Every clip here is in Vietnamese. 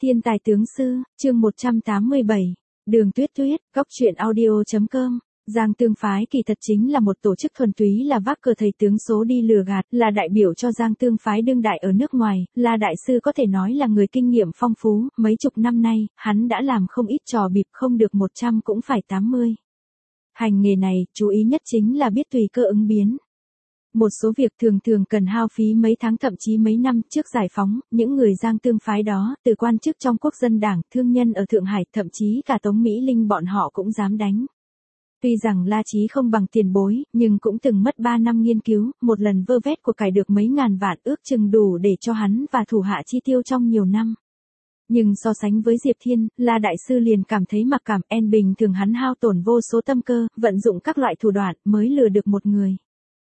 Thiên tài tướng sư, chương 187. Đường Tuyết Tuyết, góc truyện audio.com. Giang Tương phái kỳ thật chính là một tổ chức thuần túy là vác cờ thầy tướng số đi lừa gạt, là đại biểu cho Giang Tương phái đương đại ở nước ngoài, là đại sư có thể nói là người kinh nghiệm phong phú, mấy chục năm nay, hắn đã làm không ít trò bịp, không được 100 cũng phải 80. Hành nghề này, chú ý nhất chính là biết tùy cơ ứng biến. Một số việc thường thường cần hao phí mấy tháng thậm chí mấy năm. Trước giải phóng, những người Giang Tương phái đó, từ quan chức trong quốc dân đảng, thương nhân ở Thượng Hải, thậm chí cả Tống Mỹ Linh bọn họ cũng dám đánh. Tuy rằng La Chí không bằng tiền bối, nhưng cũng từng mất 3 năm nghiên cứu, một lần vơ vét của cải được mấy ngàn vạn, ước chừng đủ để cho hắn và thủ hạ chi tiêu trong nhiều năm. Nhưng so sánh với Diệp Thiên, La Đại Sư liền cảm thấy mặc cảm, bình thường hắn hao tổn vô số tâm cơ, vận dụng các loại thủ đoạn, mới lừa được một người.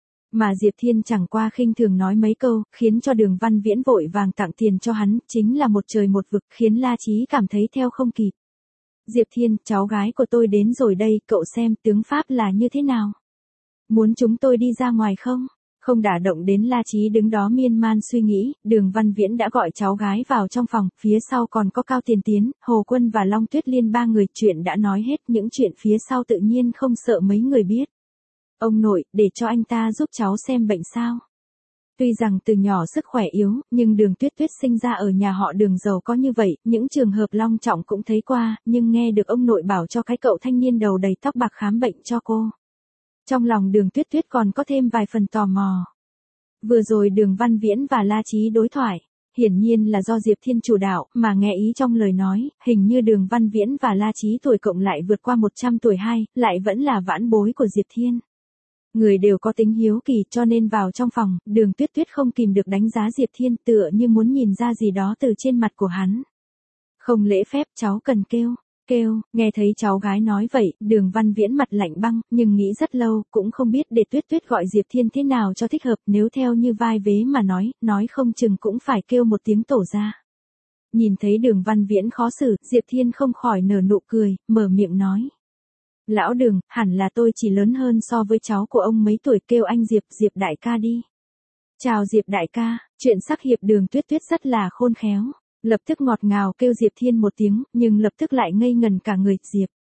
Mà Diệp Thiên chẳng qua khinh thường nói mấy câu, khiến cho Đường Văn Viễn vội vàng tặng tiền cho hắn, chính là một trời một vực, khiến La Chí cảm thấy theo không kịp. Diệp Thiên, cháu gái của tôi đến rồi đây, cậu xem tướng pháp là như thế nào? Muốn chúng tôi đi ra ngoài không? Không đả động đến La Chí đứng đó miên man suy nghĩ, Đường Văn Viễn đã gọi cháu gái vào trong phòng, phía sau còn có Cao Tiền Tiến, Hồ Quân và Long Tuyết Liên, ba người. Chuyện đã nói hết, những chuyện phía sau tự nhiên không sợ mấy người biết. Ông nội, để cho anh ta giúp cháu xem bệnh sao? Tuy rằng từ nhỏ sức khỏe yếu, nhưng Đường Tuyết Tuyết sinh ra ở nhà họ Đường giàu có như vậy, những trường hợp long trọng cũng thấy qua, nhưng nghe được ông nội bảo cho cái cậu thanh niên đầu đầy tóc bạc khám bệnh cho cô. Trong lòng Đường Tuyết Tuyết còn có thêm vài phần tò mò. Vừa rồi Đường Văn Viễn và La Chí đối thoại, hiển nhiên là do Diệp Thiên chủ đạo, mà nghe ý trong lời nói, hình như Đường Văn Viễn và La Chí tuổi cộng lại vượt qua 100 tuổi hay, lại vẫn là vãn bối của Diệp Thiên. Người đều có tính hiếu kỳ, cho nên vào trong phòng, Đường Tuyết Tuyết không kìm được đánh giá Diệp Thiên, tựa như muốn nhìn ra gì đó từ trên mặt của hắn. Không lễ phép, cháu cần kêu. Nghe thấy cháu gái nói vậy, Đường Văn Viễn mặt lạnh băng, nhưng nghĩ rất lâu, cũng không biết để Tuyết Tuyết gọi Diệp Thiên thế nào cho thích hợp, nếu theo như vai vế mà nói không chừng cũng phải kêu một tiếng tổ ra. Nhìn thấy Đường Văn Viễn khó xử, Diệp Thiên không khỏi nở nụ cười, mở miệng nói. Lão Đường, hẳn là tôi chỉ lớn hơn so với cháu của ông mấy tuổi, kêu anh Diệp đại ca đi. Chào Diệp đại ca, chuyện sắc hiệp. Đường Tuyết Tuyết rất là khôn khéo, lập tức ngọt ngào kêu Diệp Thiên một tiếng, nhưng lập tức lại ngây ngần cả người.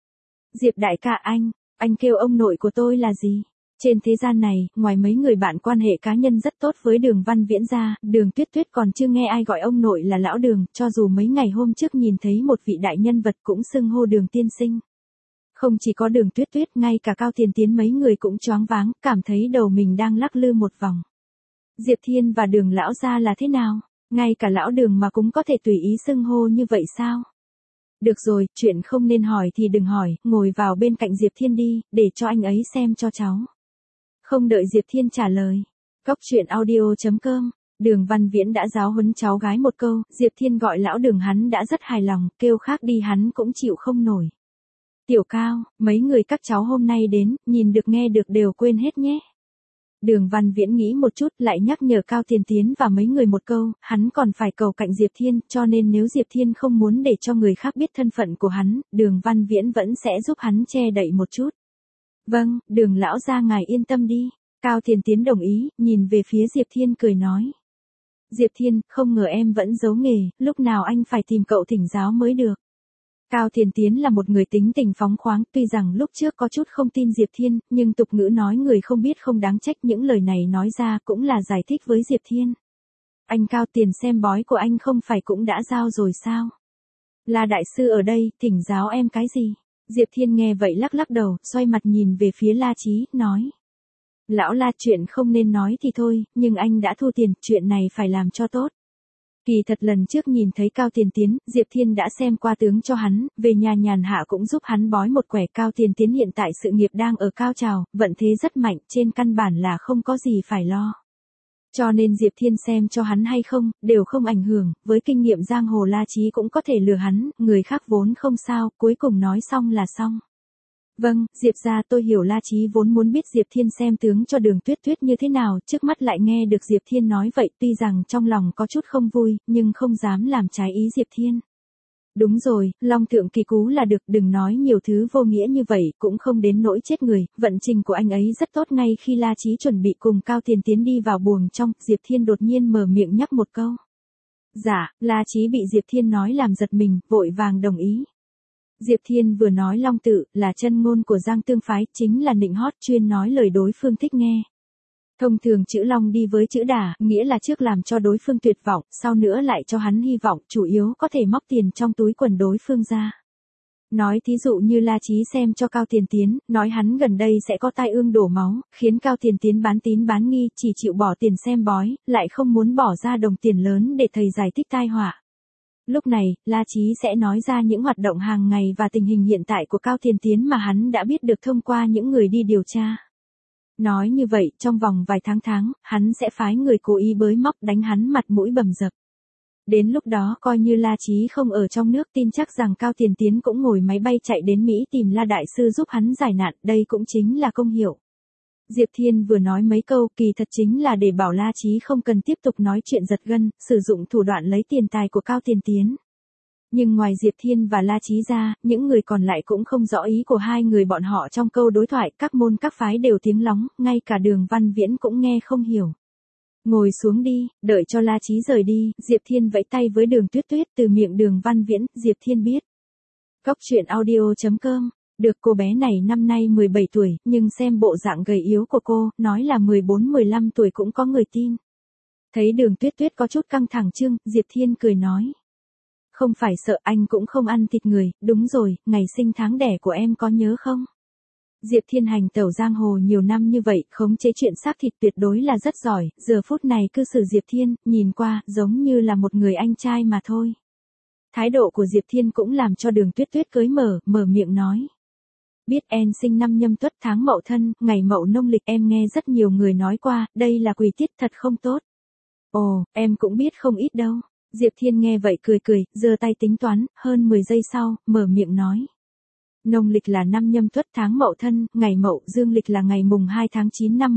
Diệp đại ca, anh kêu ông nội của tôi là gì? Trên thế gian này, ngoài mấy người bạn quan hệ cá nhân rất tốt với Đường Văn Viễn ra, Đường Tuyết Tuyết còn chưa nghe ai gọi ông nội là lão Đường, cho dù mấy ngày hôm trước nhìn thấy một vị đại nhân vật cũng xưng hô Đường tiên sinh. Không chỉ có Đường Tuyết Tuyết, ngay cả Cao Tiền Tiến mấy người cũng choáng váng, cảm thấy đầu mình đang lắc lư một vòng. Diệp Thiên và Đường lão gia là thế nào? Ngay cả lão Đường mà cũng có thể tùy ý xưng hô như vậy sao? Được rồi, chuyện không nên hỏi thì đừng hỏi, ngồi vào bên cạnh Diệp Thiên đi, để cho anh ấy xem cho cháu. Không đợi Diệp Thiên trả lời. Góc truyện audio.com. Đường Văn Viễn đã giáo huấn cháu gái một câu, Diệp Thiên gọi lão Đường hắn đã rất hài lòng, kêu khác đi hắn cũng chịu không nổi. Tiểu Cao, mấy người các cháu hôm nay đến, nhìn được nghe được đều quên hết nhé. Đường Văn Viễn nghĩ một chút, lại nhắc nhở Cao Tiền Tiến và mấy người một câu, hắn còn phải cầu cạnh Diệp Thiên, cho nên nếu Diệp Thiên không muốn để cho người khác biết thân phận của hắn, Đường Văn Viễn vẫn sẽ giúp hắn che đậy một chút. Vâng, Đường lão gia ngài yên tâm đi. Cao Tiền Tiến đồng ý, nhìn về phía Diệp Thiên cười nói. Diệp Thiên, không ngờ em vẫn giấu nghề, lúc nào anh phải tìm cậu thỉnh giáo mới được. Cao Tiền Tiến là một người tính tình phóng khoáng, tuy rằng lúc trước có chút không tin Diệp Thiên, nhưng tục ngữ nói người không biết không đáng trách, những lời này nói ra cũng là giải thích với Diệp Thiên. Anh Cao, tiền xem bói của anh không phải cũng đã giao rồi sao? Là đại sư ở đây, thỉnh giáo em cái gì? Diệp Thiên nghe vậy lắc lắc đầu, xoay mặt nhìn về phía La Chí, nói. Lão La, chuyện không nên nói thì thôi, nhưng anh đã thu tiền, chuyện này phải làm cho tốt. Kỳ thật lần trước nhìn thấy Cao Tiền Tiến, Diệp Thiên đã xem qua tướng cho hắn, về nhà nhàn hạ cũng giúp hắn bói một quẻ. Cao Tiền Tiến hiện tại sự nghiệp đang ở cao trào, vận thế rất mạnh, trên căn bản là không có gì phải lo. Cho nên Diệp Thiên xem cho hắn hay không, đều không ảnh hưởng, với kinh nghiệm giang hồ La Chí cũng có thể lừa hắn, người khác vốn không sao, cuối cùng nói xong là xong. Vâng, Diệp gia, tôi hiểu. La Chí vốn muốn biết Diệp Thiên xem tướng cho Đường Tuyết Tuyết như thế nào, trước mắt lại nghe được Diệp Thiên nói vậy, tuy rằng trong lòng có chút không vui, nhưng không dám làm trái ý Diệp Thiên. Đúng rồi, long thượng kỳ cú là được, đừng nói nhiều thứ vô nghĩa như vậy, cũng không đến nỗi chết người, vận trình của anh ấy rất tốt. Ngay khi La Chí chuẩn bị cùng Cao Tiền Tiến đi vào buồng trong, Diệp Thiên đột nhiên mở miệng nhắc một câu. Dạ, La Chí bị Diệp Thiên nói làm giật mình, vội vàng đồng ý. Diệp Thiên vừa nói long tự, là chân ngôn của Giang Tương phái, chính là nịnh hót chuyên nói lời đối phương thích nghe. Thông thường chữ long đi với chữ đả, nghĩa là trước làm cho đối phương tuyệt vọng, sau nữa lại cho hắn hy vọng, chủ yếu có thể móc tiền trong túi quần đối phương ra. Nói thí dụ như La Chí xem cho Cao Tiền Tiến, nói hắn gần đây sẽ có tai ương đổ máu, khiến Cao Tiền Tiến bán tín bán nghi, chỉ chịu bỏ tiền xem bói, lại không muốn bỏ ra đồng tiền lớn để thầy giải thích tai họa. Lúc này, La Chí sẽ nói ra những hoạt động hàng ngày và tình hình hiện tại của Cao Tiền Tiến mà hắn đã biết được thông qua những người đi điều tra. Nói như vậy, trong vòng vài tháng, hắn sẽ phái người cố ý bới móc đánh hắn mặt mũi bầm dập. Đến lúc đó coi như La Chí không ở trong nước, tin chắc rằng Cao Tiền Tiến cũng ngồi máy bay chạy đến Mỹ tìm La Đại Sư giúp hắn giải nạn, đây cũng chính là công hiệu. Diệp Thiên vừa nói mấy câu kỳ thật chính là để bảo La Chí không cần tiếp tục nói chuyện giật gân, sử dụng thủ đoạn lấy tiền tài của Cao Tiền Tiến. Nhưng ngoài Diệp Thiên và La Chí ra, những người còn lại cũng không rõ ý của hai người bọn họ trong câu đối thoại, các môn các phái đều tiếng lóng, ngay cả Đường Văn Viễn cũng nghe không hiểu. Ngồi xuống đi, đợi cho La Chí rời đi, Diệp Thiên vẫy tay với Đường Tuyết Tuyết, từ miệng Đường Văn Viễn, Diệp Thiên biết. Góc truyện audio.com, được cô bé này năm nay 17 tuổi, nhưng xem bộ dạng gầy yếu của cô, nói là 14-15 tuổi cũng có người tin. Thấy Đường Tuyết Tuyết có chút căng thẳng chưng, Diệp Thiên cười nói. Không phải sợ, anh cũng không ăn thịt người, đúng rồi, ngày sinh tháng đẻ của em có nhớ không? Diệp Thiên hành tẩu giang hồ nhiều năm như vậy, khống chế chuyện xác thịt tuyệt đối là rất giỏi, giờ phút này cư xử Diệp Thiên, nhìn qua, giống như là một người anh trai mà thôi. Thái độ của Diệp Thiên cũng làm cho Đường Tuyết Tuyết cưới mở miệng nói. Biết em sinh năm Nhâm Tuất tháng Mậu Thân, ngày Mậu nông lịch, em nghe rất nhiều người nói qua, đây là quỷ tiết thật không tốt. Ồ, em cũng biết không ít đâu. Diệp Thiên nghe vậy cười, giơ tay tính toán, hơn 10 giây sau, mở miệng nói. Nông lịch là năm Nhâm Tuất tháng Mậu Thân, ngày Mậu, dương lịch là ngày mùng 2 tháng 9 năm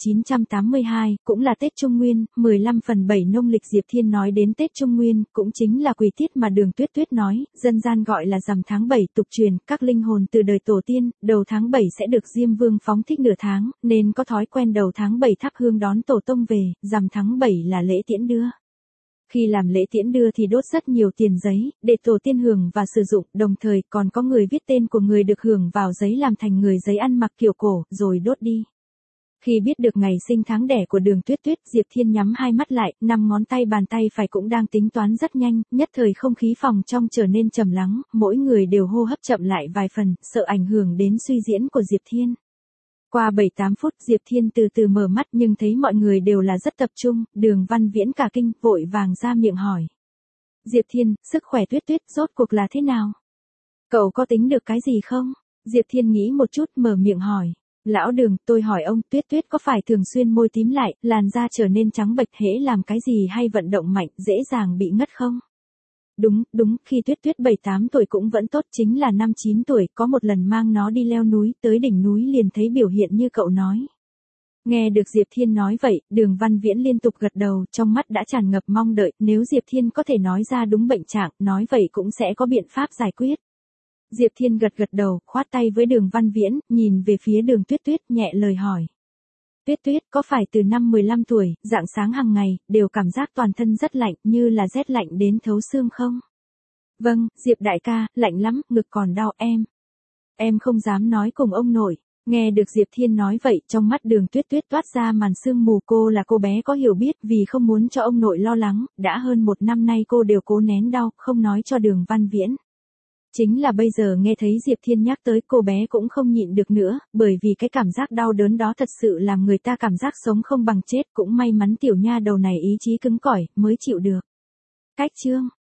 1982, cũng là Tết Trung Nguyên, 15/7 nông lịch. Diệp Thiên nói đến Tết Trung Nguyên, cũng chính là quỷ tiết mà Đường Tuyết Tuyết nói, dân gian gọi là rằm tháng 7, tục truyền, các linh hồn từ đời tổ tiên, đầu tháng 7 sẽ được Diêm Vương phóng thích nửa tháng, nên có thói quen đầu tháng 7 thắp hương đón tổ tông về, rằm tháng 7 là lễ tiễn đưa. Khi làm lễ tiễn đưa thì đốt rất nhiều tiền giấy, để tổ tiên hưởng và sử dụng, đồng thời còn có người viết tên của người được hưởng vào giấy làm thành người giấy ăn mặc kiểu cổ, rồi đốt đi. Khi biết được ngày sinh tháng đẻ của Đường Tuyết Tuyết, Diệp Thiên nhắm hai mắt lại, 5 ngón tay bàn tay phải cũng đang tính toán rất nhanh, nhất thời không khí phòng trong trở nên trầm lắng, mỗi người đều hô hấp chậm lại vài phần, sợ ảnh hưởng đến suy diễn của Diệp Thiên. Qua 7-8 phút Diệp Thiên từ từ mở mắt nhưng thấy mọi người đều là rất tập trung, Đường Văn Viễn cả kinh, vội vàng ra miệng hỏi. Diệp Thiên, sức khỏe Tuyết Tuyết rốt cuộc là thế nào? Cậu có tính được cái gì không? Diệp Thiên nghĩ một chút mở miệng hỏi. Lão Đường, tôi hỏi ông, Tuyết Tuyết có phải thường xuyên môi tím lại, làn da trở nên trắng bệch, hễ làm cái gì hay vận động mạnh, dễ dàng bị ngất không? Đúng, khi Tuyết Tuyết 7-8 tuổi cũng vẫn tốt, chính là năm 9 tuổi, có một lần mang nó đi leo núi, tới đỉnh núi liền thấy biểu hiện như cậu nói. Nghe được Diệp Thiên nói vậy, Đường Văn Viễn liên tục gật đầu, trong mắt đã tràn ngập mong đợi, nếu Diệp Thiên có thể nói ra đúng bệnh trạng, nói vậy cũng sẽ có biện pháp giải quyết. Diệp Thiên gật đầu, khoát tay với Đường Văn Viễn, nhìn về phía Đường Tuyết Tuyết, nhẹ lời hỏi. Tuyết Tuyết, có phải từ năm 15 tuổi, rạng sáng hàng ngày, đều cảm giác toàn thân rất lạnh, như là rét lạnh đến thấu xương không? Vâng, Diệp đại ca, lạnh lắm, ngực còn đau em. Em không dám nói cùng ông nội. Nghe được Diệp Thiên nói vậy, trong mắt Đường Tuyết Tuyết toát ra màn sương mù. Cô là cô bé có hiểu biết, vì không muốn cho ông nội lo lắng, đã hơn 1 năm nay cô đều cố nén đau, không nói cho Đường Văn Viễn. Chính là bây giờ nghe thấy Diệp Thiên nhắc tới, cô bé cũng không nhịn được nữa, bởi vì cái cảm giác đau đớn đó thật sự làm người ta cảm giác sống không bằng chết, cũng may mắn tiểu nha đầu này ý chí cứng cỏi, mới chịu được. Cách chương